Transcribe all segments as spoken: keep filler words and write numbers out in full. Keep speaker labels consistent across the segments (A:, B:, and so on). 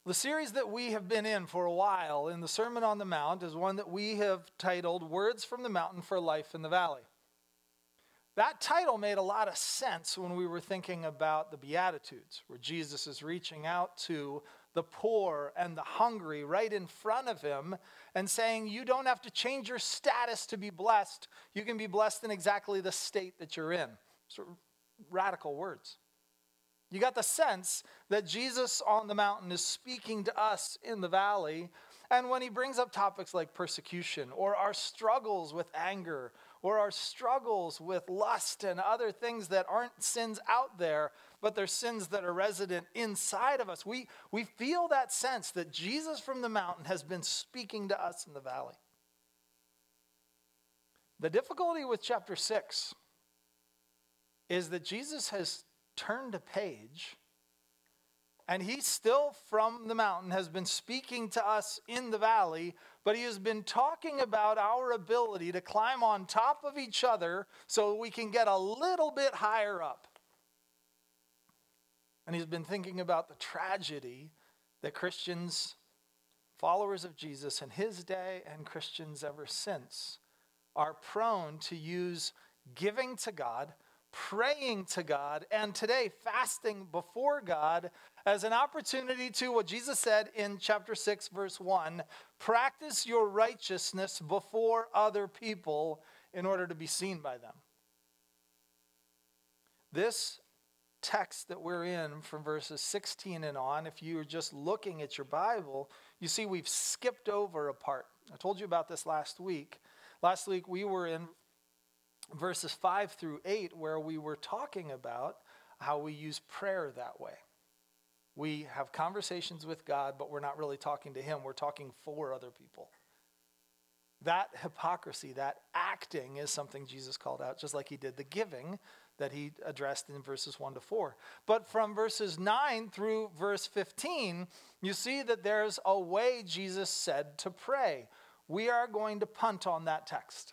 A: The series that we have been in for a while in the Sermon on the Mount is one that we have titled Words from the Mountain for Life in the Valley. That title made a lot of sense when we were thinking about the Beatitudes, where Jesus is reaching out to the poor and the hungry right in front of him and saying, you don't have to change your status to be blessed. You can be blessed in exactly the state that you're in. Sort of radical words. You got the sense that Jesus on the mountain is speaking to us in the valley. And when he brings up topics like persecution or our struggles with anger or our struggles with lust and other things that aren't sins out there, but they're sins that are resident inside of us, we, we feel that sense that Jesus from the mountain has been speaking to us in the valley. The difficulty with chapter six is that Jesus has turned a page, and he still from the mountain has been speaking to us in the valley, but he has been talking about our ability to climb on top of each other so we can get a little bit higher up. And he's been thinking about the tragedy that Christians, followers of Jesus in his day and Christians ever since, are prone to use giving to God, praying to God, and today fasting before God as an opportunity to, what Jesus said in chapter six, verse one, practice your righteousness before other people in order to be seen by them. This text that we're in from verses sixteen and on, if you're just looking at your Bible, you see we've skipped over a part. I told you about this last week. Last week we were in verses five through eight, where we were talking about how we use prayer that way. We have conversations with God, but we're not really talking to him. We're talking for other people. That hypocrisy, that acting is something Jesus called out, just like he did the giving that he addressed in verses one to four. But from verses nine through verse fifteen, you see that there's a way Jesus said to pray. We are going to punt on that text.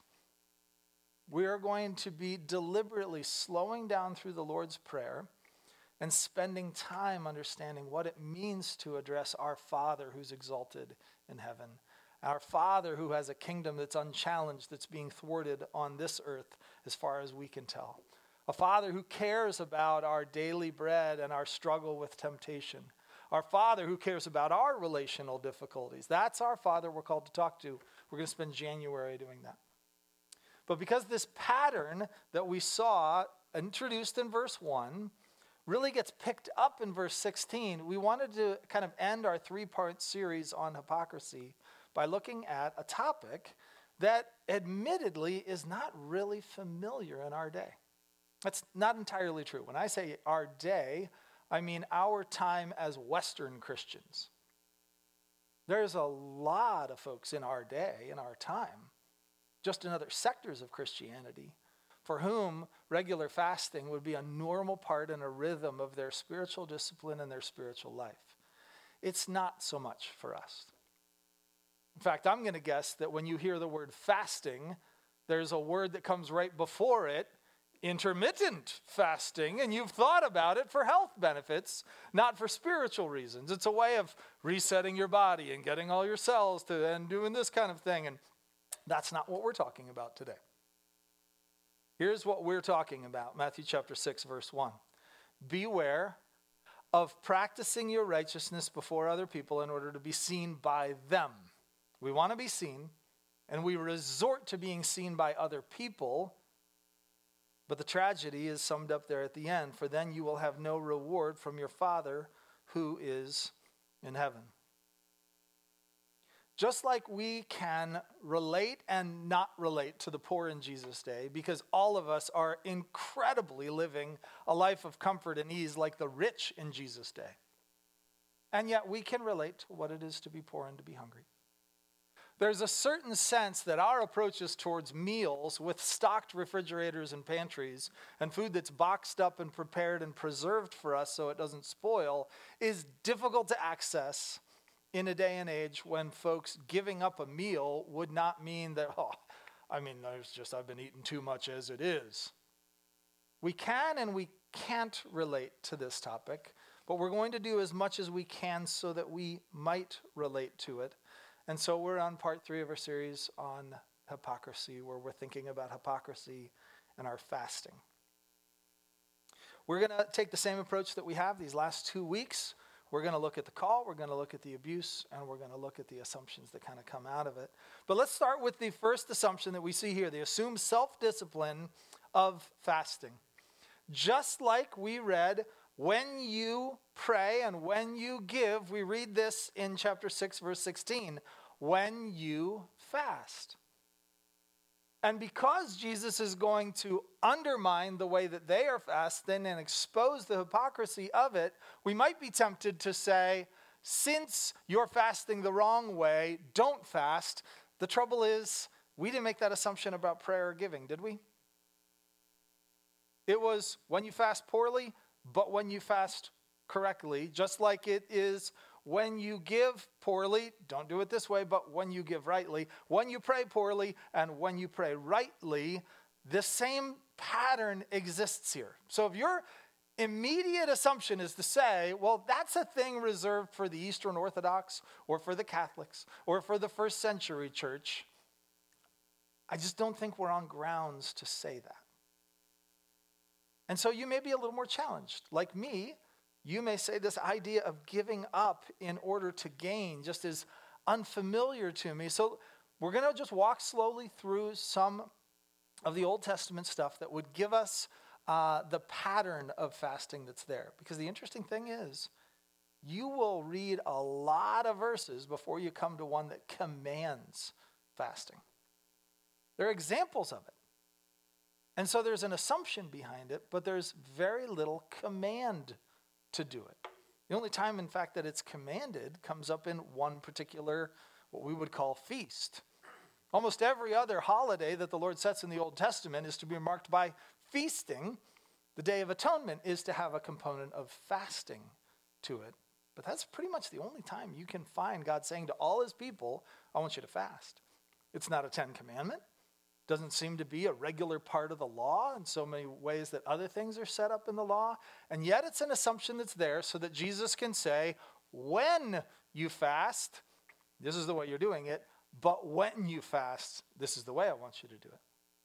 A: We are going to be deliberately slowing down through the Lord's Prayer and spending time understanding what it means to address our Father who's exalted in heaven. Our Father who has a kingdom that's unchallenged, that's being thwarted on this earth as far as we can tell. A Father who cares about our daily bread and our struggle with temptation. Our Father who cares about our relational difficulties. That's our Father we're called to talk to. We're going to spend January doing that. But because this pattern that we saw introduced in verse one really gets picked up in verse sixteen, we wanted to kind of end our three-part series on hypocrisy by looking at a topic that admittedly is not really familiar in our day. That's not entirely true. When I say our day, I mean our time as Western Christians. There's a lot of folks in our day, in our time, just in other sectors of Christianity, for whom regular fasting would be a normal part and a rhythm of their spiritual discipline and their spiritual life. It's not so much for us. In fact, I'm going to guess that when you hear the word fasting, there's a word that comes right before it, intermittent fasting, and you've thought about it for health benefits, not for spiritual reasons. It's a way of resetting your body and getting all your cells to, and doing this kind of thing, and that's not what we're talking about today. Here's what we're talking about. Matthew chapter six, verse one. Beware of practicing your righteousness before other people in order to be seen by them. We want to be seen, and we resort to being seen by other people, but the tragedy is summed up there at the end. For then you will have no reward from your Father who is in heaven. Just like we can relate and not relate to the poor in Jesus' day, because all of us are incredibly living a life of comfort and ease like the rich in Jesus' day. And yet we can relate to what it is to be poor and to be hungry. There's a certain sense that our approaches towards meals with stocked refrigerators and pantries and food that's boxed up and prepared and preserved for us so it doesn't spoil is difficult to access in a day and age when folks giving up a meal would not mean that, oh, I mean, there's just, I've been eating too much as it is. We can and we can't relate to this topic but we're going to do as much as we can so that we might relate to it. And so we're on part three of our series on hypocrisy, where we're thinking about hypocrisy and our fasting. We're going to take the same approach that we have these last two weeks. We're going to look at the call, we're going to look at the abuse, and we're going to look at the assumptions that kind of come out of it. But let's start with the first assumption that we see here, the assumed self-discipline of fasting. Just like we read, when you pray and when you give, we read this in chapter six, verse sixteen, when you fast. And because Jesus is going to undermine the way that they are fasting and expose the hypocrisy of it, we might be tempted to say, since you're fasting the wrong way, don't fast. The trouble is, we didn't make that assumption about prayer or giving, did we? It was when you fast poorly, but when you fast correctly, just like it is when you give poorly, don't do it this way, but when you give rightly, when you pray poorly, and when you pray rightly, the same pattern exists here. So if your immediate assumption is to say, well, that's a thing reserved for the Eastern Orthodox or for the Catholics or for the first century church, I just don't think we're on grounds to say that. And so you may be a little more challenged. Like me, you may say this idea of giving up in order to gain just is unfamiliar to me. So we're going to just walk slowly through some of the Old Testament stuff that would give us uh, the pattern of fasting that's there. Because the interesting thing is, you will read a lot of verses before you come to one that commands fasting. There are examples of it. And so there's an assumption behind it, but there's very little command to do it. The only time, in fact, that it's commanded comes up in one particular, what we would call feast. Almost every other holiday that the Lord sets in the Old Testament is to be marked by feasting. The Day of Atonement is to have a component of fasting to it. But that's pretty much the only time you can find God saying to all his people, I want you to fast. It's not a Ten Commandment. Doesn't seem to be a regular part of the law in so many ways that other things are set up in the law. And yet it's an assumption that's there so that Jesus can say, when you fast, this is the way you're doing it, but when you fast, this is the way I want you to do it.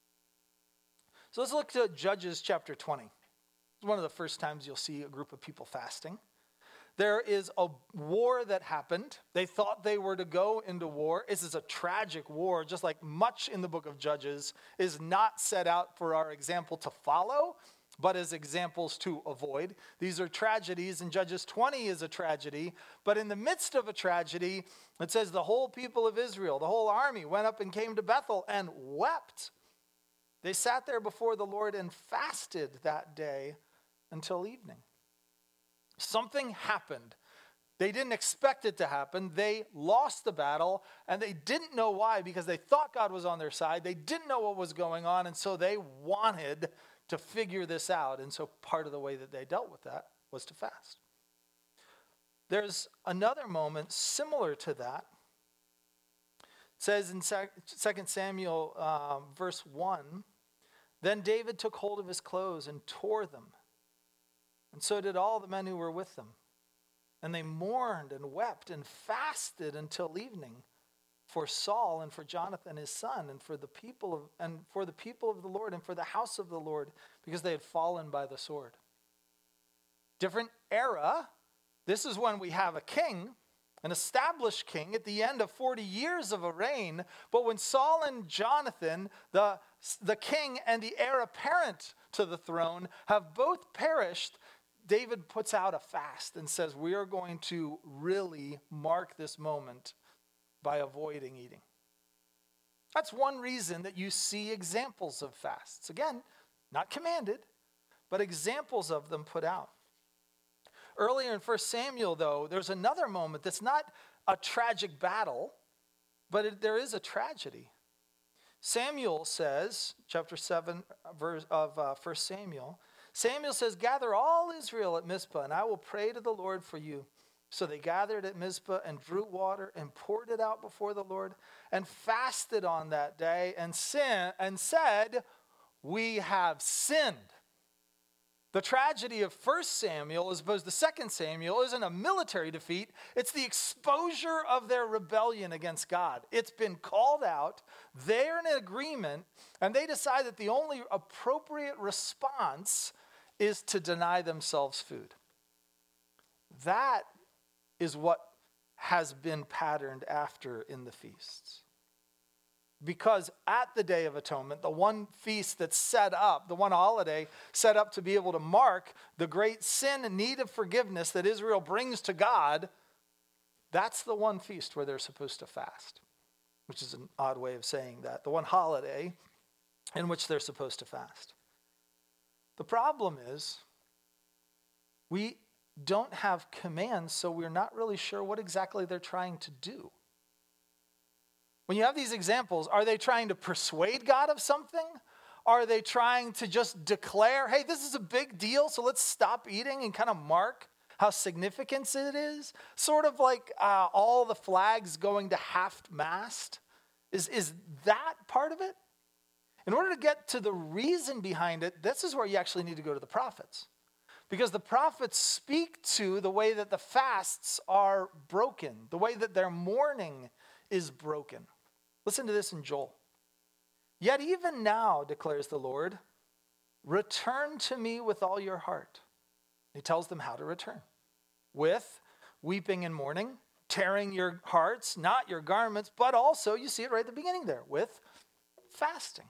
A: So let's look at Judges chapter twenty. It's one of the first times you'll see a group of people fasting. There is a war that happened. They thought they were to go into war. This is a tragic war, just like much in the book of Judges is not set out for our example to follow, but as examples to avoid. These are tragedies, and Judges twenty is a tragedy. But in the midst of a tragedy, it says the whole people of Israel, the whole army, went up and came to Bethel and wept. They sat there before the Lord and fasted that day until evening. Something happened. They didn't expect it to happen. They lost the battle, and they didn't know why because they thought God was on their side. They didn't know what was going on, and so they wanted to figure this out. And so part of the way that they dealt with that was to fast. There's another moment similar to that. It says in Second Samuel uh, verse one, then David took hold of his clothes and tore them. And so did all the men who were with them. And they mourned and wept and fasted until evening for Saul and for Jonathan his son and for the people of and for the people of the Lord and for the house of the Lord, because they had fallen by the sword. Different era. This is when we have a king, an established king at the end of forty years of a reign. But when Saul and Jonathan, the, the king and the heir apparent to the throne, have both perished, David puts out a fast and says, we are going to really mark this moment by avoiding eating. That's one reason that you see examples of fasts. Again, not commanded, but examples of them put out. Earlier in First Samuel, though, there's another moment that's not a tragic battle, but it, there is a tragedy. Samuel says, chapter seven verse of uh, First Samuel, Samuel says, gather all Israel at Mizpah, and I will pray to the Lord for you. So they gathered at Mizpah and drew water and poured it out before the Lord and fasted on that day and sin, and said, we have sinned. The tragedy of First Samuel as opposed to Second Samuel isn't a military defeat. It's the exposure of their rebellion against God. It's been called out. They're in agreement, and they decide that the only appropriate response is to deny themselves food. That is what has been patterned after in the feasts. Because at the Day of Atonement, the one feast that's set up, the one holiday set up to be able to mark the great sin and need of forgiveness that Israel brings to God, that's the one feast where they're supposed to fast, which is an odd way of saying that. The one holiday in which they're supposed to fast. The problem is we don't have commands, so we're not really sure what exactly they're trying to do. When you have these examples, are they trying to persuade God of something? Are they trying to just declare, hey, this is a big deal, so let's stop eating and kind of mark how significant it is? Sort of like uh, all the flags going to half-mast. Is, is that part of it? In order to get to the reason behind it, this is where you actually need to go to the prophets. Because the prophets speak to the way that the fasts are broken, the way that their mourning is broken. Listen to this in Joel. Yet even now, declares the Lord, return to me with all your heart. He tells them how to return. With weeping and mourning, tearing your hearts, not your garments, but also, you see it right at the beginning there, with fasting.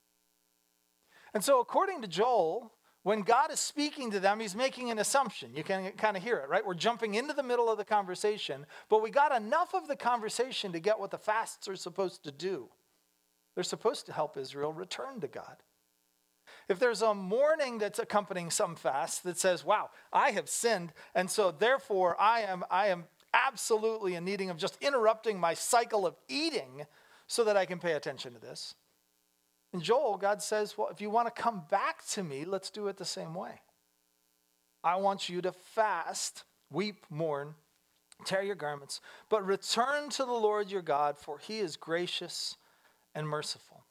A: And so according to Joel, when God is speaking to them, he's making an assumption. You can kind of hear it, right? We're jumping into the middle of the conversation, but we got enough of the conversation to get what the fasts are supposed to do. They're supposed to help Israel return to God. If there's a mourning that's accompanying some fast that says, wow, I have sinned, and so therefore I am, I am absolutely in needing of just interrupting my cycle of eating so that I can pay attention to this. In Joel, God says, well, if you want to come back to me, let's do it the same way. I want you to fast, weep, mourn, tear your garments, but return to the Lord your God, for he is gracious and merciful.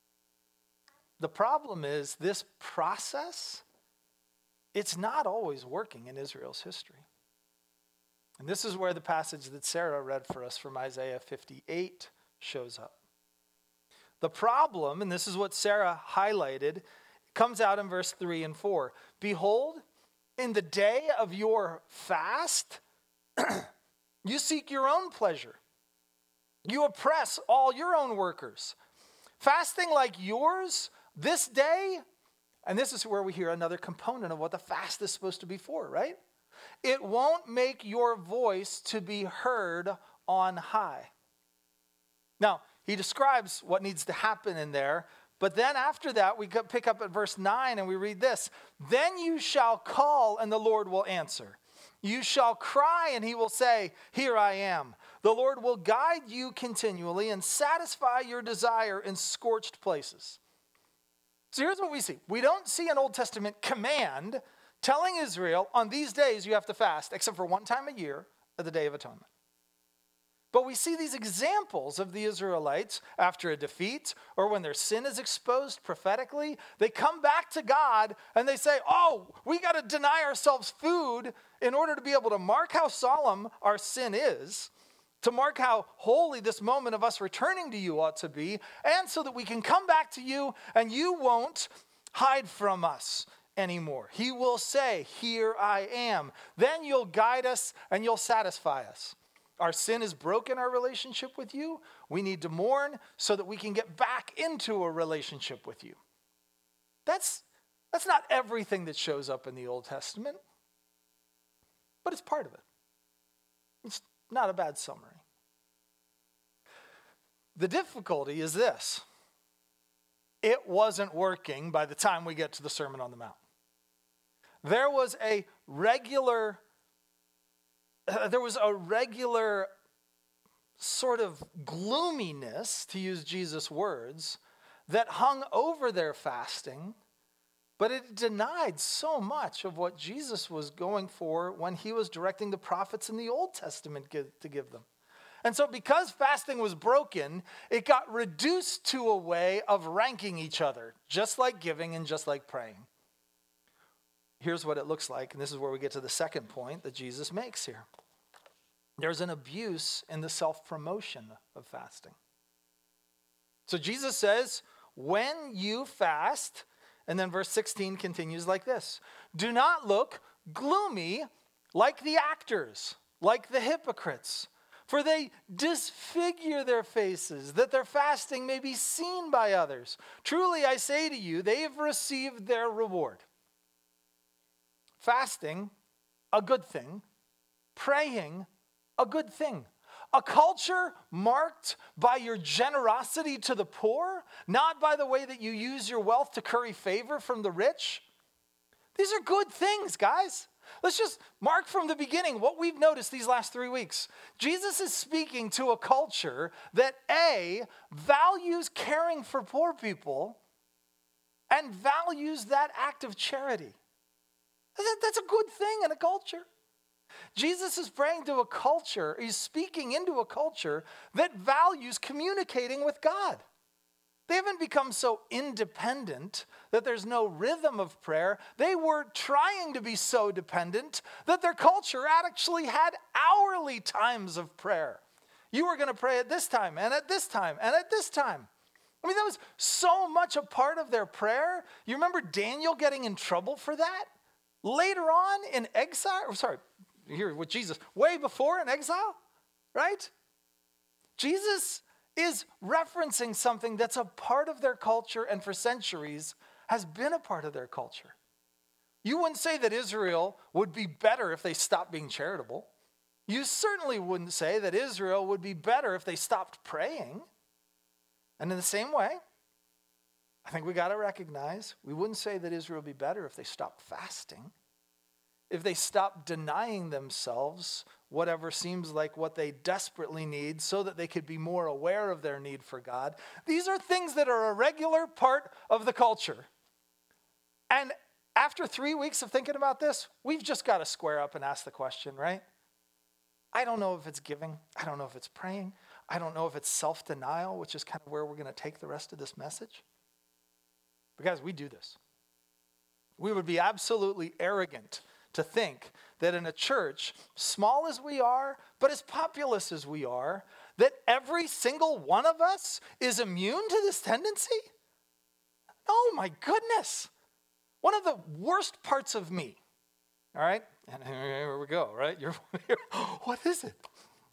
A: The problem is this process, it's not always working in Israel's history. And this is where the passage that Sarah read for us from Isaiah fifty-eight shows up. The problem, and this is what Sarah highlighted, comes out in verse three and four. Behold, in the day of your fast, you seek your own pleasure. You oppress all your own workers. Fasting like yours this day, and this is where we hear another component of what the fast is supposed to be for, right? It won't make your voice to be heard on high. Now, he describes what needs to happen in there. But then after that, we pick up at verse nine and we read this. Then you shall call and the Lord will answer. You shall cry and he will say, here I am. The Lord will guide you continually and satisfy your desire in scorched places. So here's what we see. We don't see an Old Testament command telling Israel on these days you have to fast, except for one time a year at the Day of Atonement. But we see these examples of the Israelites after a defeat or when their sin is exposed prophetically. They come back to God and they say, oh, we got to deny ourselves food in order to be able to mark how solemn our sin is, to mark how holy this moment of us returning to you ought to be, and so that we can come back to you and you won't hide from us anymore. He will say, here I am. Then you'll guide us and you'll satisfy us. Our sin has broken our relationship with you. We need to mourn so that we can get back into a relationship with you. That's, that's not everything that shows up in the Old Testament, but it's part of it. It's not a bad summary. The difficulty is this. It wasn't working by the time we get to the Sermon on the Mount. There was a regular Uh, there was a regular sort of gloominess, to use Jesus' words, that hung over their fasting, but it denied so much of what Jesus was going for when he was directing the prophets in the Old Testament give, to give them. And so because fasting was broken, it got reduced to a way of ranking each other, just like giving and just like praying. here's what it looks like, and this is where we get to the second point that Jesus makes here. There's an abuse in the self-promotion of fasting. So Jesus says, when you fast, and then verse sixteen continues like this, do not look gloomy like the actors, like the hypocrites, for they disfigure their faces, that their fasting may be seen by others. Truly I say to you, they have received their reward. Fasting, a good thing. Praying, a good thing. A culture marked by your generosity to the poor, not by the way that you use your wealth to curry favor from the rich. These are good things, guys. Let's just mark from the beginning what we've noticed these last three weeks. Jesus is speaking to a culture that A, values caring for poor people and values that act of charity. That's a good thing in a culture. Jesus is praying to a culture, he's speaking into a culture that values communicating with God. They haven't become so independent that there's no rhythm of prayer. They were trying to be so dependent that their culture actually had hourly times of prayer. You were going to pray at this time, and at this time, and at this time. I mean, that was so much a part of their prayer. You remember Daniel getting in trouble for that? Later on in exile, or sorry, here with Jesus, way before in exile, right? Jesus is referencing something that's a part of their culture and for centuries has been a part of their culture. You wouldn't say that Israel would be better if they stopped being charitable. You certainly wouldn't say that Israel would be better if they stopped praying. And in the same way, I think we got to recognize we wouldn't say that Israel would be better if they stopped fasting. If they stop denying themselves whatever seems like what they desperately need so that they could be more aware of their need for God. These are things that are a regular part of the culture. And after three weeks of thinking about this, we've just got to square up and ask the question, right? I don't know if it's giving. I don't know if it's praying. I don't know if it's self-denial, which is kind of where we're going to take the rest of this message. But guys, we do this. We would be absolutely arrogant to think that in a church, small as we are, but as populous as we are, that every single one of us is immune to this tendency? Oh my goodness. One of the worst parts of me, all right? And here we go, right? You're, you're, what is it?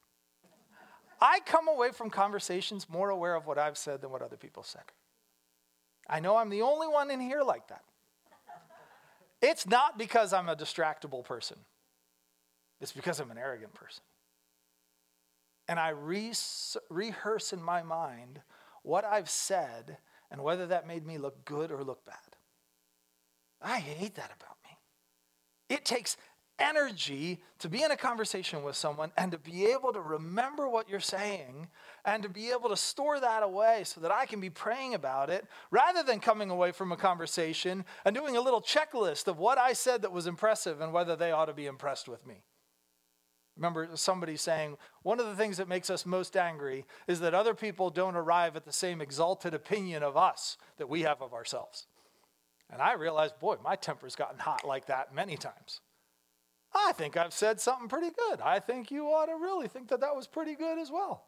A: I come away from conversations more aware of what I've said than what other people said. I know I'm the only one in here like that. It's not because I'm a distractible person. It's because I'm an arrogant person. And I re- rehearse in my mind what I've said and whether that made me look good or look bad. I hate that about me. It takes energy to be in a conversation with someone and to be able to remember what you're saying and to be able to store that away so that I can be praying about it rather than coming away from a conversation and doing a little checklist of what I said that was impressive and whether they ought to be impressed with me. Remember somebody saying, one of the things that makes us most angry is that other people don't arrive at the same exalted opinion of us that we have of ourselves. And I realized, boy, my temper's gotten hot like that many times. I think I've said something pretty good. I think you ought to really think that that was pretty good as well.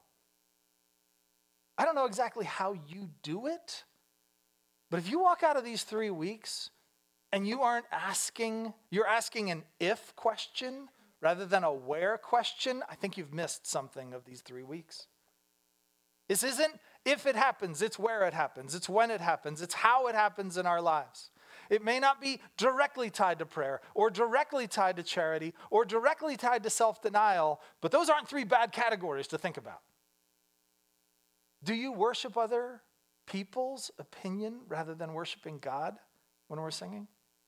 A: I don't know exactly how you do it, but if you walk out of these three weeks and you aren't asking, you're asking an if question rather than a where question, I think you've missed something of these three weeks. This isn't if it happens, it's where it happens, it's when it happens, it's how it happens in our lives. It may not be directly tied to prayer or directly tied to charity or directly tied to self-denial, but those aren't three bad categories to think about. Do you worship other people's opinion rather than worshiping God when we're singing?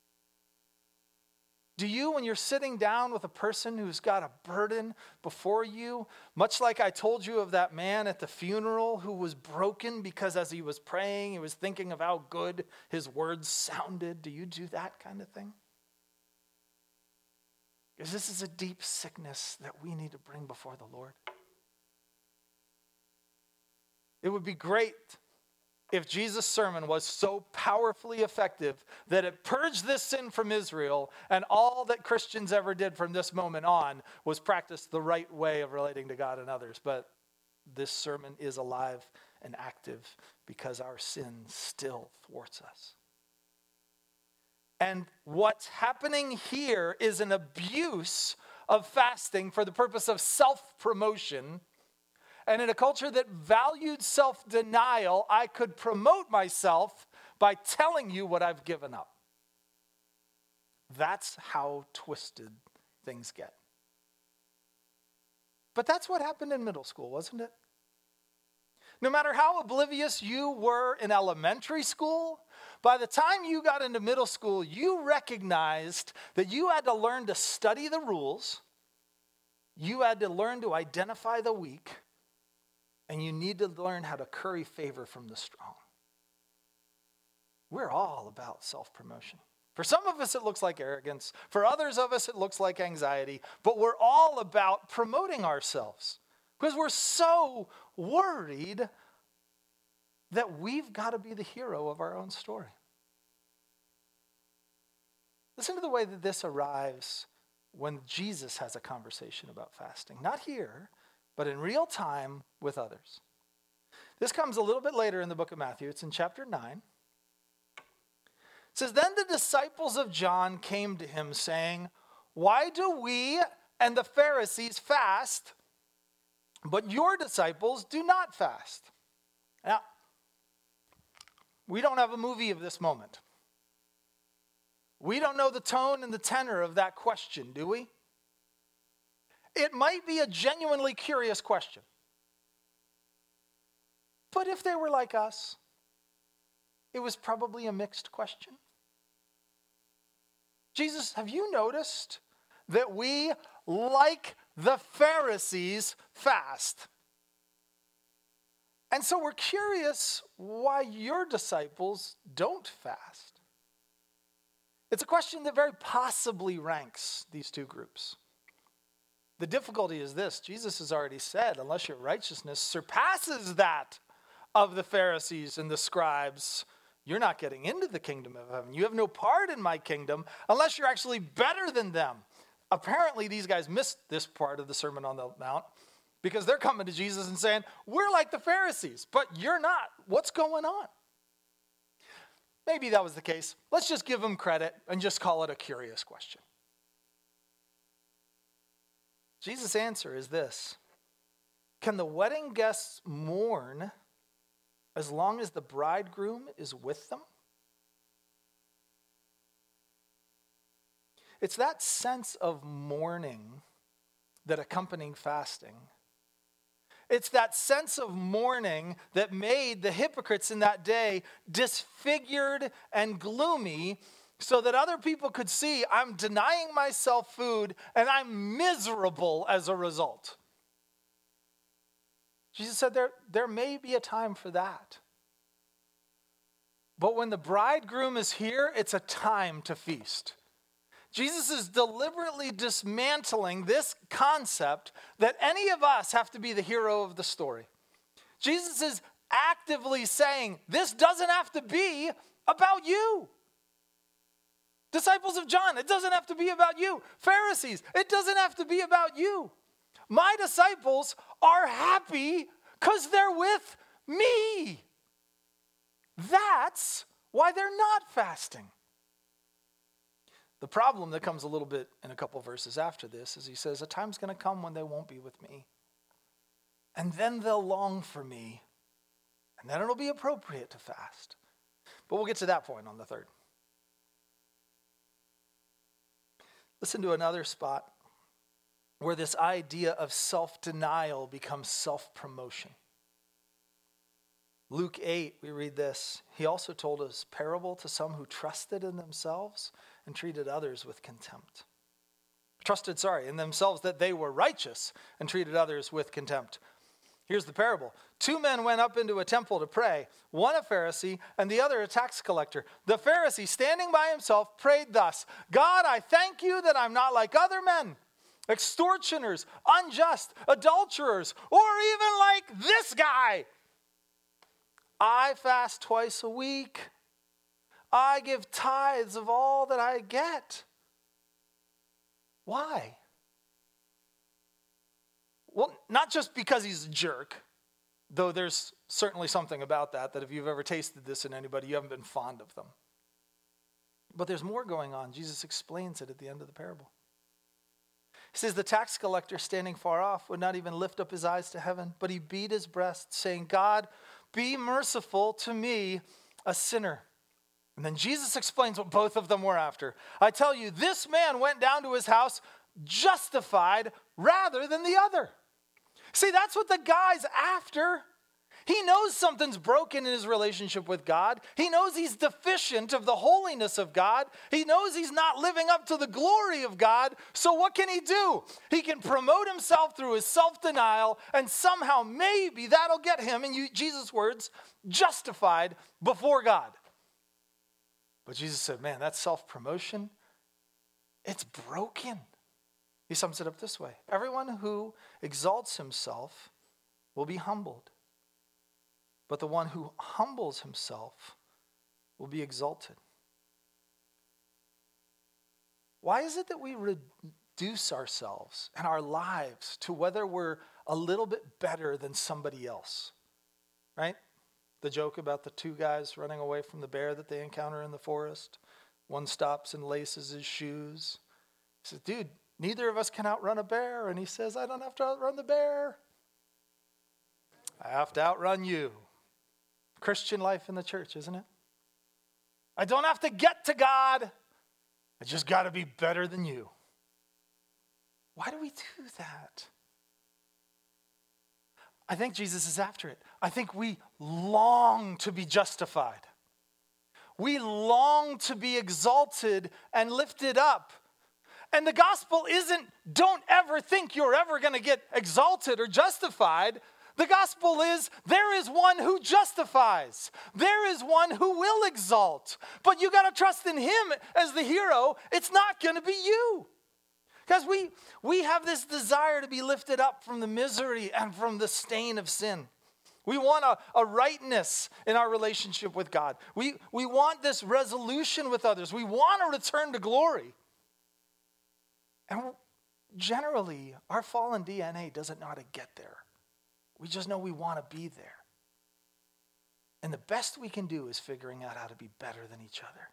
A: Do you, when you're sitting down with a person who's got a burden before you, much like I told you of that man at the funeral who was broken because as he was praying, he was thinking of how good his words sounded, do you do that kind of thing? Because this is a deep sickness that we need to bring before the Lord. It would be great if Jesus' sermon was so powerfully effective that it purged this sin from Israel, and all that Christians ever did from this moment on was practice the right way of relating to God and others. But this sermon is alive and active because our sin still thwarts us. And what's happening here is an abuse of fasting for the purpose of self-promotion. And in a culture that valued self-denial, I could promote myself by telling you what I've given up. That's how twisted things get. But that's what happened in middle school, wasn't it? No matter how oblivious you were in elementary school, by the time you got into middle school, you recognized that you had to learn to study the rules, you had to learn to identify the weak, and you need to learn how to curry favor from the strong. We're all about self-promotion. For some of us, it looks like arrogance. For others of us, it looks like anxiety. But we're all about promoting ourselves because we're so worried that we've got to be the hero of our own story. Listen to the way that this arrives when Jesus has a conversation about fasting. Not here, but in real time with others. This comes a little bit later in the book of Matthew. It's in chapter nine. It says, "Then the disciples of John came to him saying, 'Why do we and the Pharisees fast, but your disciples do not fast?'" Now, we don't have a movie of this moment. We don't know the tone and the tenor of that question, do we? It might be a genuinely curious question. But if they were like us, it was probably a mixed question. Jesus, have you noticed that we, like the Pharisees, fast? And so we're curious why your disciples don't fast. It's a question that very possibly ranks these two groups. The difficulty is this: Jesus has already said, unless your righteousness surpasses that of the Pharisees and the scribes, you're not getting into the kingdom of heaven. You have no part in my kingdom unless you're actually better than them. Apparently, these guys missed this part of the Sermon on the Mount because they're coming to Jesus and saying, we're like the Pharisees, but you're not. What's going on? Maybe that was the case. Let's just give them credit and just call it a curious question. Jesus' answer is this: can the wedding guests mourn as long as the bridegroom is with them? It's that sense of mourning that accompanying fasting. It's that sense of mourning that made the hypocrites in that day disfigured and gloomy, so that other people could see I'm denying myself food and I'm miserable as a result. Jesus said there, there may be a time for that. But when the bridegroom is here, it's a time to feast. Jesus is deliberately dismantling this concept that any of us have to be the hero of the story. Jesus is actively saying, this doesn't have to be about you. Disciples of John, it doesn't have to be about you. Pharisees, it doesn't have to be about you. My disciples are happy because they're with me. That's why they're not fasting. The problem that comes a little bit in a couple verses after this is he says, a time's going to come when they won't be with me. And then they'll long for me. And then it'll be appropriate to fast. But we'll get to that point on the third. Listen to another spot where this idea of self-denial becomes self-promotion. Luke eight, we read this. He also told us parable to some who trusted in themselves and treated others with contempt. Trusted, sorry, in themselves that they were righteous and treated others with contempt. Here's the parable. Two men went up into a temple to pray, one a Pharisee and the other a tax collector. The Pharisee, standing by himself, prayed thus: God, I thank you that I'm not like other men, extortioners, unjust, adulterers, or even like this guy. I fast twice a week. I give tithes of all that I get. Why? Well, not just because he's a jerk, though there's certainly something about that, that if you've ever tasted this in anybody, you haven't been fond of them. But there's more going on. Jesus explains it at the end of the parable. He says, the tax collector standing far off would not even lift up his eyes to heaven, but he beat his breast, saying, God, be merciful to me, a sinner. And then Jesus explains what both of them were after. I tell you, this man went down to his house justified rather than the other. See, that's what the guy's after. He knows something's broken in his relationship with God. He knows he's deficient of the holiness of God. He knows he's not living up to the glory of God. So what can he do? He can promote himself through his self-denial, and somehow maybe that'll get him, in Jesus' words, justified before God. But Jesus said, man, that self-promotion, it's broken. He sums it up this way. Everyone who exalts himself will be humbled, but the one who humbles himself will be exalted. Why is it that we reduce ourselves and our lives to whether we're a little bit better than somebody else? Right? The joke about the two guys running away from the bear that they encounter in the forest. One stops and laces his shoes. He says, dude, neither of us can outrun a bear. And he says, I don't have to outrun the bear. I have to outrun you. Christian life in the church, isn't it? I don't have to get to God. I just got to be better than you. Why do we do that? I think Jesus is after it. I think we long to be justified. We long to be exalted and lifted up. And the gospel isn't, don't ever think you're ever going to get exalted or justified. The gospel is, there is one who justifies. There is one who will exalt. But you got to trust in him as the hero. It's not going to be you. Because we, we have this desire to be lifted up from the misery and from the stain of sin. We want a, a rightness in our relationship with God. We, we want this resolution with others. We want a return to glory. And generally, our fallen D N A doesn't know how to get there. We just know we want to be there. And the best we can do is figuring out how to be better than each other.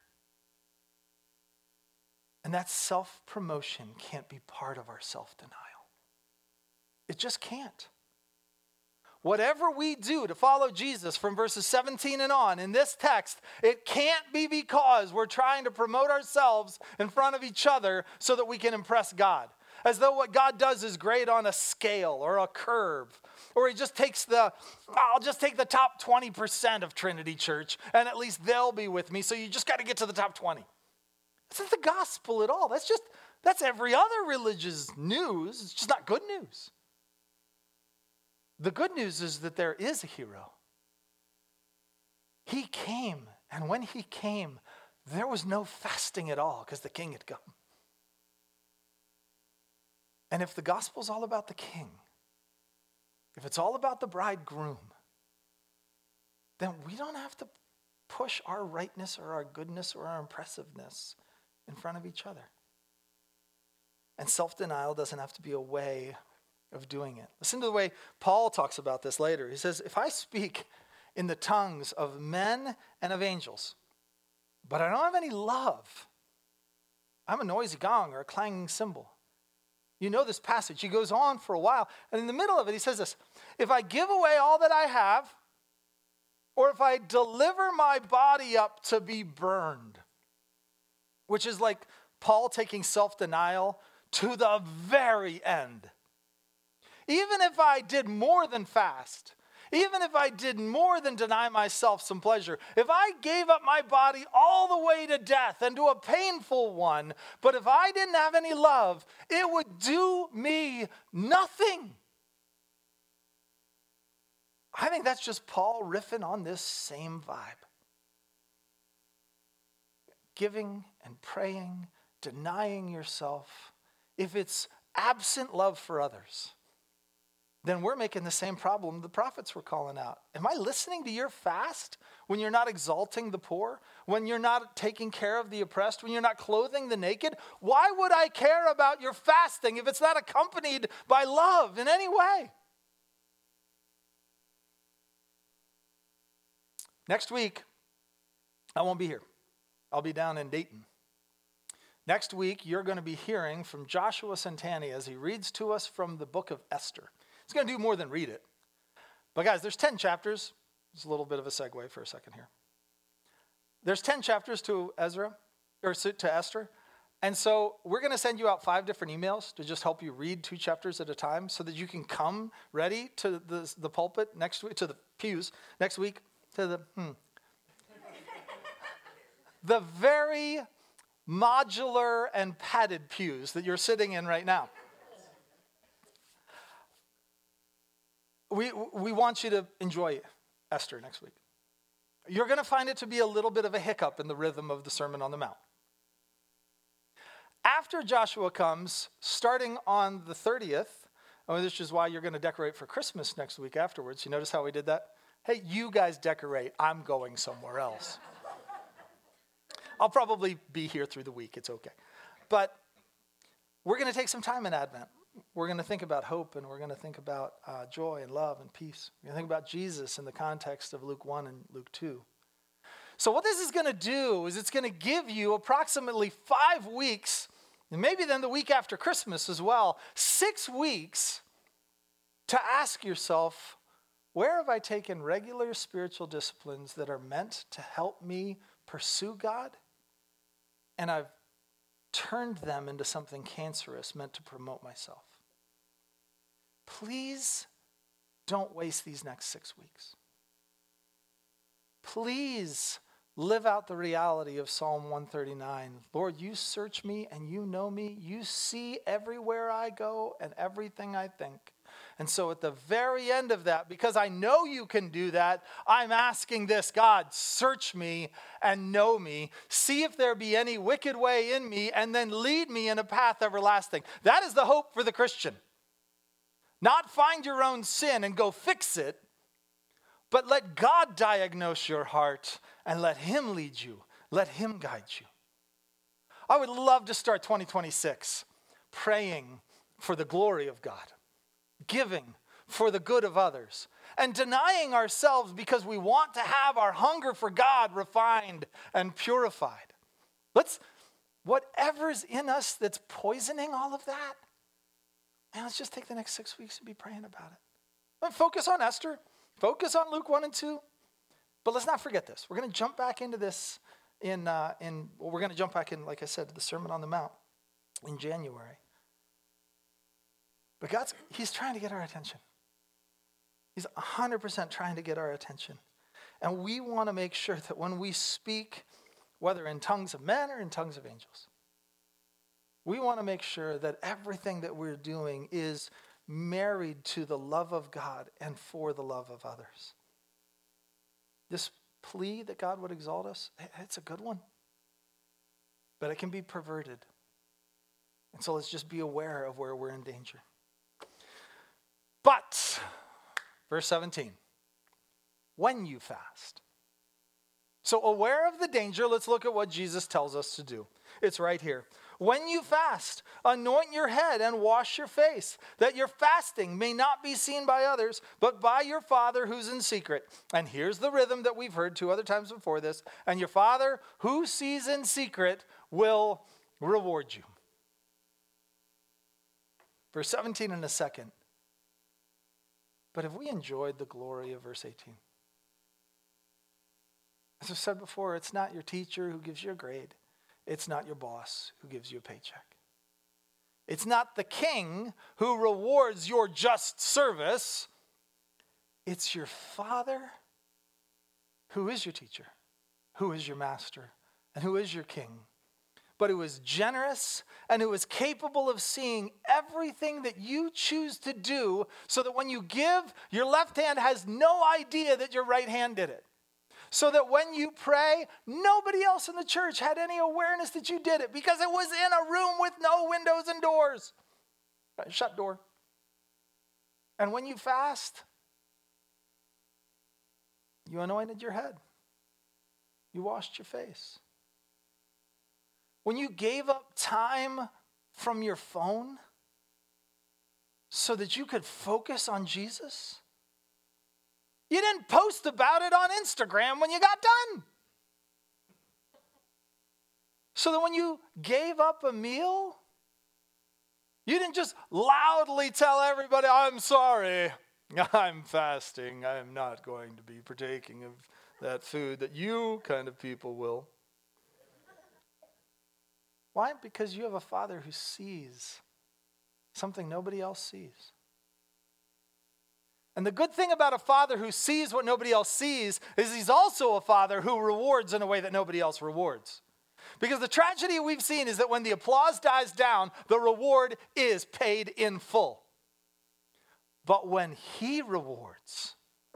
A: And that self-promotion can't be part of our self-denial. It just can't. Whatever we do to follow Jesus from verses seventeen and on in this text, it can't be because we're trying to promote ourselves in front of each other so that we can impress God. As though what God does is grade on a scale or a curve. Or he just takes the, I'll just take the top twenty percent of Trinity Church and at least they'll be with me. So you just got to get to the top twenty. That's not the gospel at all. That's just, that's every other religious news. It's just not good news. The good news is that there is a hero. He came, and when he came, there was no fasting at all because the king had come. And if the gospel's all about the king, if it's all about the bridegroom, then we don't have to push our rightness or our goodness or our impressiveness in front of each other. And self-denial doesn't have to be a way of doing it. Listen to the way Paul talks about this later. He says, if I speak in the tongues of men and of angels, but I don't have any love, I'm a noisy gong or a clanging cymbal. You know this passage. He goes on for a while, and in the middle of it, he says this, if I give away all that I have, or if I deliver my body up to be burned, which is like Paul taking self-denial to the very end. Even if I did more than fast, even if I did more than deny myself some pleasure, if I gave up my body all the way to death and to a painful one, but if I didn't have any love, it would do me nothing. I think that's just Paul riffing on this same vibe. Giving and praying, denying yourself, if it's absent love for others, then we're making the same problem the prophets were calling out. Am I listening to your fast when you're not exalting the poor, when you're not taking care of the oppressed, when you're not clothing the naked? Why would I care about your fasting if it's not accompanied by love in any way? Next week, I won't be here. I'll be down in Dayton. Next week, you're going to be hearing from Joshua Santani as he reads to us from the book of Esther. He's going to do more than read it. But guys, there's ten chapters. It's a little bit of a segue for a second here. There's ten chapters to Ezra, or to Esther. And so we're going to send you out five different emails to just help you read two chapters at a time so that you can come ready to the, the pulpit next week, to the pews next week, to the, hmm. the very modular and padded pews that you're sitting in right now. We we want you to enjoy Esther next week. You're going to find it to be a little bit of a hiccup in the rhythm of the Sermon on the Mount. After Joshua comes, starting on the thirtieth, which is why you're going to decorate for Christmas next week afterwards. You notice how we did that? Hey, you guys decorate. I'm going somewhere else. I'll probably be here through the week. It's okay. But we're going to take some time in Advent. We're going to think about hope, and we're going to think about uh, joy and love and peace. We're going to think about Jesus in the context of Luke one and Luke two. So what this is going to do is it's going to give you approximately five weeks, and maybe then the week after Christmas as well, six weeks to ask yourself, where have I taken regular spiritual disciplines that are meant to help me pursue God? And I've turned them into something cancerous meant to promote myself. Please don't waste these next six weeks. Please live out the reality of Psalm one thirty-nine. Lord, you search me and you know me. You see everywhere I go and everything I think. And so at the very end of that, because I know you can do that, I'm asking this, God, search me and know me. See if there be any wicked way in me, and then lead me in a path everlasting. That is the hope for the Christian. Not find your own sin and go fix it, but let God diagnose your heart and let him lead you. Let him guide you. I would love to start twenty twenty-six praying for the glory of God, giving for the good of others, and denying ourselves because we want to have our hunger for God refined and purified. Let's, whatever's in us that's poisoning all of that, man, let's just take the next six weeks and be praying about it. But focus on Esther, focus on Luke one and two, but let's not forget this. We're going to jump back into this in, uh, in well, we're going to jump back in, like I said, to the Sermon on the Mount in January. But God's, he's trying to get our attention. He's one hundred percent trying to get our attention. And we want to make sure that when we speak, whether in tongues of men or in tongues of angels, we want to make sure that everything that we're doing is married to the love of God and for the love of others. This plea that God would exalt us, it's a good one. But it can be perverted. And so let's just be aware of where we're in danger. But, verse seventeen, when you fast. So aware of the danger, let's look at what Jesus tells us to do. It's right here. When you fast, anoint your head and wash your face, that your fasting may not be seen by others, but by your Father who's in secret. And here's the rhythm that we've heard two other times before this. And your Father who sees in secret will reward you. Verse seventeen in a second. But have we enjoyed the glory of verse eighteen? As I've said before, it's not your teacher who gives you a grade. It's not your boss who gives you a paycheck. It's not the king who rewards your just service. It's your Father who is your teacher, who is your master, and who is your king, but who is generous and who is capable of seeing everything that you choose to do so that when you give, your left hand has no idea that your right hand did it. So that when you pray, nobody else in the church had any awareness that you did it because it was in a room with no windows and doors. Shut door. And when you fast, you anointed your head. You washed your face. When you gave up time from your phone so that you could focus on Jesus, you didn't post about it on Instagram when you got done. So that when you gave up a meal, you didn't just loudly tell everybody, I'm sorry, I'm fasting. I'm not going to be partaking of that food that you kind of people will. Why? Because you have a Father who sees something nobody else sees. And the good thing about a Father who sees what nobody else sees is he's also a Father who rewards in a way that nobody else rewards. Because the tragedy we've seen is that when the applause dies down, the reward is paid in full. But when he rewards,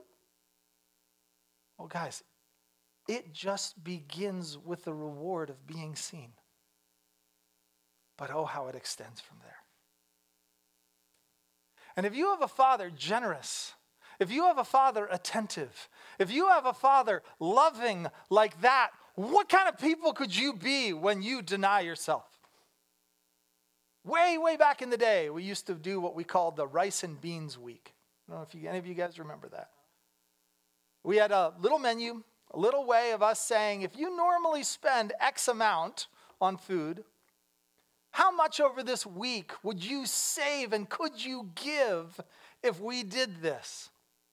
A: well, guys, it just begins with the reward of being seen. But oh, how it extends from there. And if you have a Father generous, if you have a Father attentive, if you have a Father loving like that, what kind of people could you be when you deny yourself? Way, way back in the day, we used to do what we called the rice and beans week. I don't know if you, any of you guys remember that. We had a little menu, a little way of us saying, if you normally spend X amount on food, how much over this week would you save and could you give if we did this?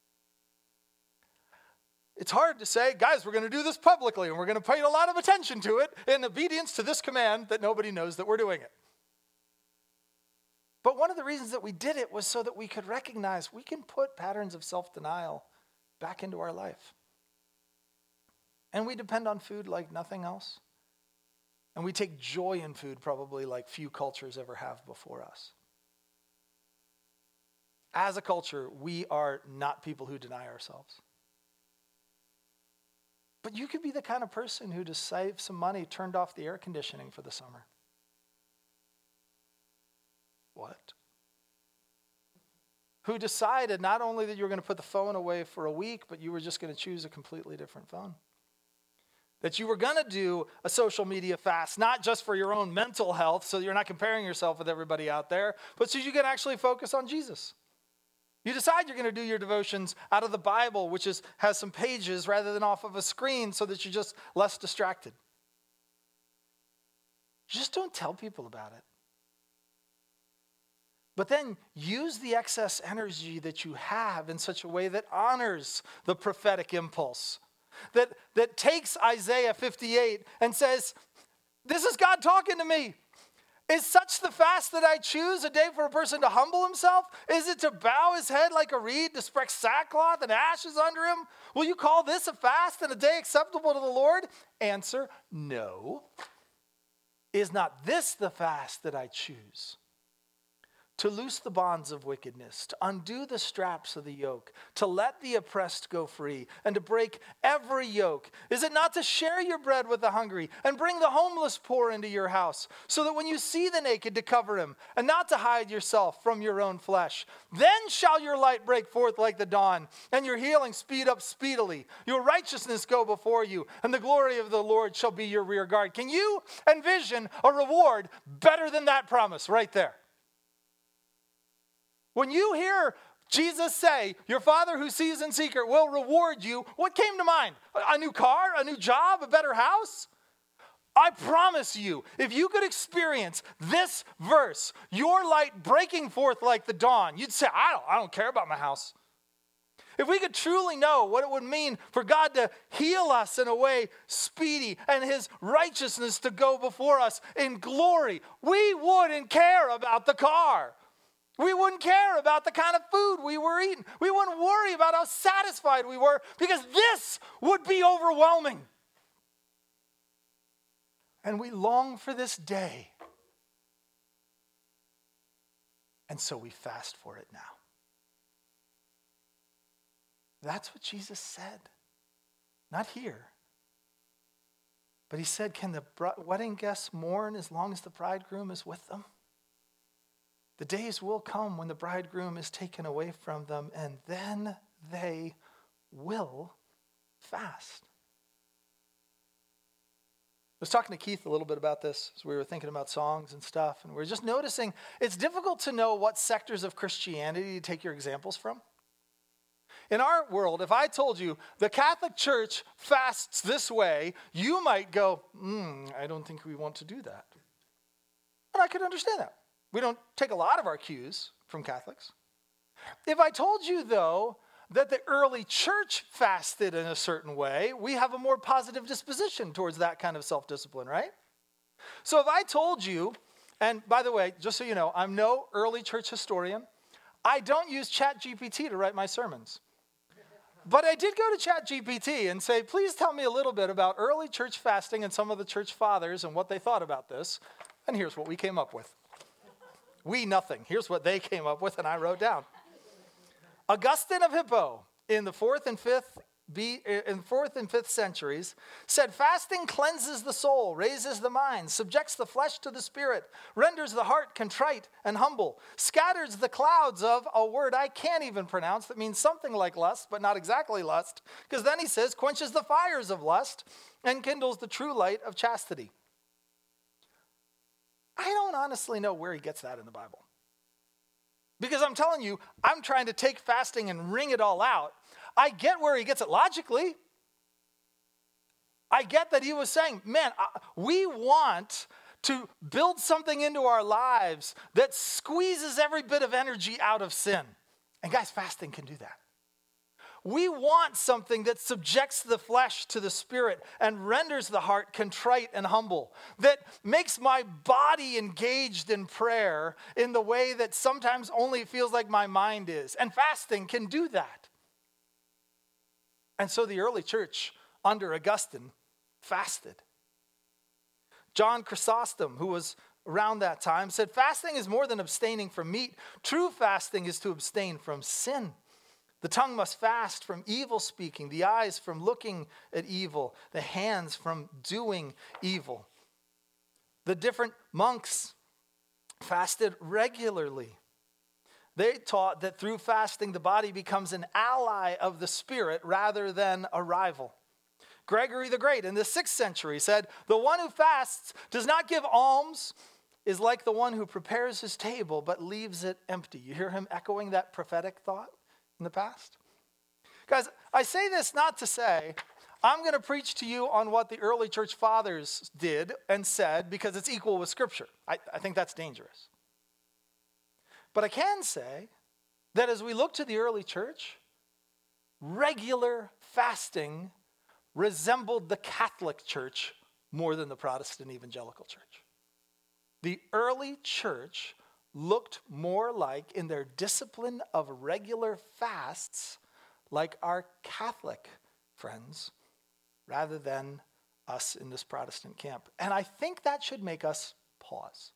A: It's hard to say, guys, we're going to do this publicly and we're going to pay a lot of attention to it in obedience to this command that nobody knows that we're doing it. But one of the reasons that we did it was so that we could recognize we can put patterns of self-denial back into our life. And we depend on food like nothing else. And we take joy in food probably like few cultures ever have before us. As a culture, we are not people who deny ourselves. But you could be the kind of person who, to save some money, turned off the air conditioning for the summer. What? Who decided not only that you were going to put the phone away for a week, but you were just going to choose a completely different phone. That you were going to do a social media fast, not just for your own mental health, so you're not comparing yourself with everybody out there, but so you can actually focus on Jesus. You decide you're going to do your devotions out of the Bible, which is has some pages rather than off of a screen so that you're just less distracted. Just don't tell people about it. But then use the excess energy that you have in such a way that honors the prophetic impulse. That, that takes Isaiah fifty-eight and says, this is God talking to me. Is such the fast that I choose, a day for a person to humble himself? Is it to bow his head like a reed, to spread sackcloth and ashes under him? Will you call this a fast and a day acceptable to the Lord? Answer, no. Is not this the fast that I choose? To loose the bonds of wickedness, to undo the straps of the yoke, to let the oppressed go free, and to break every yoke? Is it not to share your bread with the hungry, and bring the homeless poor into your house, so that when you see the naked, to cover him, and not to hide yourself from your own flesh? Then shall your light break forth like the dawn, and your healing speed up speedily. Your righteousness go before you, and the glory of the Lord shall be your rear guard. Can you envision a reward better than that promise right there? When you hear Jesus say, your Father who sees in secret will reward you, what came to mind? A new car, a new job, a better house? I promise you, if you could experience this verse, your light breaking forth like the dawn, you'd say, I don't, I don't care about my house. If we could truly know what it would mean for God to heal us in a way speedy and his righteousness to go before us in glory, we wouldn't care about the car. We wouldn't care about the kind of food we were eating. We wouldn't worry about how satisfied we were because this would be overwhelming. And we long for this day. And so we fast for it now. That's what Jesus said. Not here. But he said, can the wedding guests mourn as long as the bridegroom is with them? The days will come when the bridegroom is taken away from them, and then they will fast. I was talking to Keith a little bit about this as we were thinking about songs and stuff, and we were just noticing it's difficult to know what sectors of Christianity to take your examples from. In our world, if I told you the Catholic Church fasts this way, you might go, hmm, I don't think we want to do that. And I could understand that. We don't take a lot of our cues from Catholics. If I told you, though, that the early church fasted in a certain way, we have a more positive disposition towards that kind of self-discipline, right? So if I told you, and by the way, just so you know, I'm no early church historian. I don't use ChatGPT to write my sermons. But I did go to ChatGPT and say, please tell me a little bit about early church fasting and some of the church fathers and what they thought about this. And here's what we came up with. We nothing. Here's what they came up with, and I wrote down. Augustine of Hippo in the fourth and fifth B, in fourth and fifth centuries said fasting cleanses the soul, raises the mind, subjects the flesh to the spirit, renders the heart contrite and humble, scatters the clouds of a word I can't even pronounce that means something like lust, but not exactly lust, because then he says quenches the fires of lust and kindles the true light of chastity. I don't honestly know where he gets that in the Bible. Because I'm telling you, I'm trying to take fasting and wring it all out. I get where he gets it logically. I get that he was saying, man, we want to build something into our lives that squeezes every bit of energy out of sin. And guys, fasting can do that. We want something that subjects the flesh to the spirit and renders the heart contrite and humble, that makes my body engaged in prayer in the way that sometimes only feels like my mind is. And fasting can do that. And so the early church under Augustine fasted. John Chrysostom, who was around that time, said fasting is more than abstaining from meat. True fasting is to abstain from sin. The tongue must fast from evil speaking, the eyes from looking at evil, the hands from doing evil. The different monks fasted regularly. They taught that through fasting, the body becomes an ally of the spirit rather than a rival. Gregory the Great in the sixth century said, the one who fasts does not give alms, is like the one who prepares his table but leaves it empty. You hear him echoing that prophetic thought in the past? Guys, I say this not to say I'm going to preach to you on what the early church fathers did and said because it's equal with Scripture. I, I think that's dangerous. But I can say that as we look to the early church, regular fasting resembled the Catholic Church more than the Protestant evangelical church. The early church looked more like, in their discipline of regular fasts, like our Catholic friends, rather than us in this Protestant camp. And I think that should make us pause.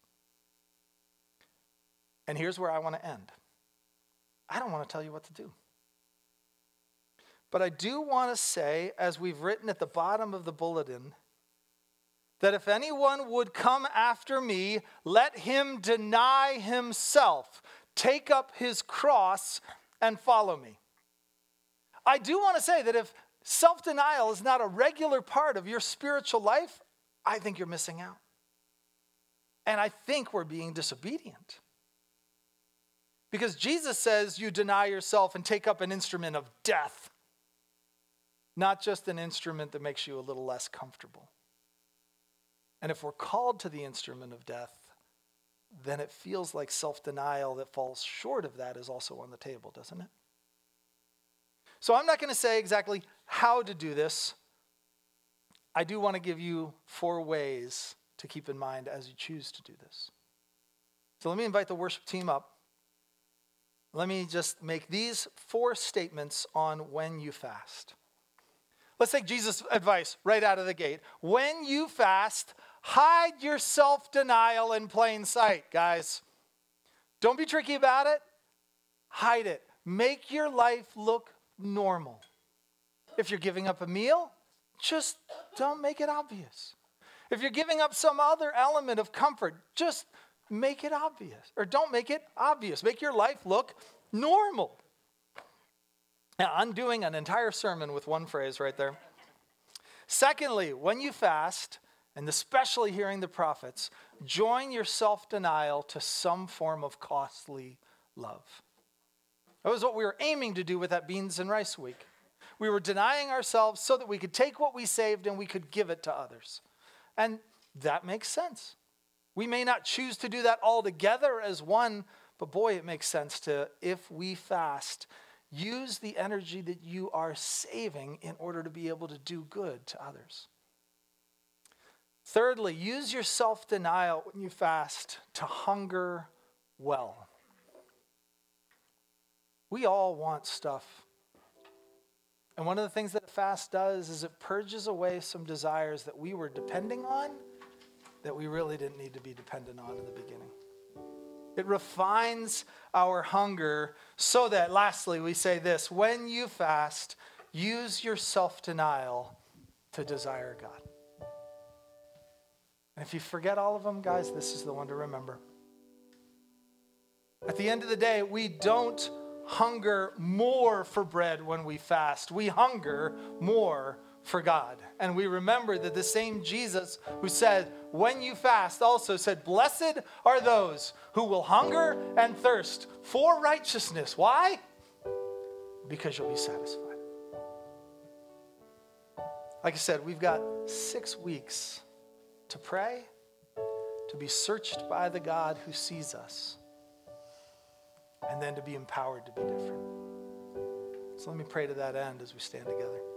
A: And here's where I want to end. I don't want to tell you what to do. But I do want to say, as we've written at the bottom of the bulletin, that if anyone would come after me, let him deny himself, take up his cross, and follow me. I do want to say that if self-denial is not a regular part of your spiritual life, I think you're missing out. And I think we're being disobedient. Because Jesus says you deny yourself and take up an instrument of death, not just an instrument that makes you a little less comfortable. And if we're called to the instrument of death, then it feels like self-denial that falls short of that is also on the table, doesn't it? So I'm not going to say exactly how to do this. I do want to give you four ways to keep in mind as you choose to do this. So let me invite the worship team up. Let me just make these four statements on when you fast. Let's take Jesus' advice right out of the gate. When you fast, hide your self-denial in plain sight, guys. Don't be tricky about it. Hide it. Make your life look normal. If you're giving up a meal, just don't make it obvious. If you're giving up some other element of comfort, just make it obvious. Or don't make it obvious. Make your life look normal. Now, I'm doing an entire sermon with one phrase right there. Secondly, when you fast, and especially hearing the prophets, join your self-denial to some form of costly love. That was what we were aiming to do with that beans and rice week. We were denying ourselves so that we could take what we saved and we could give it to others. And that makes sense. We may not choose to do that all together as one, but boy, it makes sense to, if we fast, use the energy that you are saving in order to be able to do good to others. Thirdly, use your self-denial when you fast to hunger well. We all want stuff. And one of the things that a fast does is it purges away some desires that we were depending on that we really didn't need to be dependent on in the beginning. It refines our hunger so that, lastly, we say this: when you fast, use your self-denial to desire God. And if you forget all of them, guys, this is the one to remember. At the end of the day, we don't hunger more for bread when we fast. We hunger more for God. And we remember that the same Jesus who said, when you fast, also said, blessed are those who will hunger and thirst for righteousness. Why? Because you'll be satisfied. Like I said, we've got six weeks to pray, to be searched by the God who sees us, and then to be empowered to be different. So let me pray to that end as we stand together.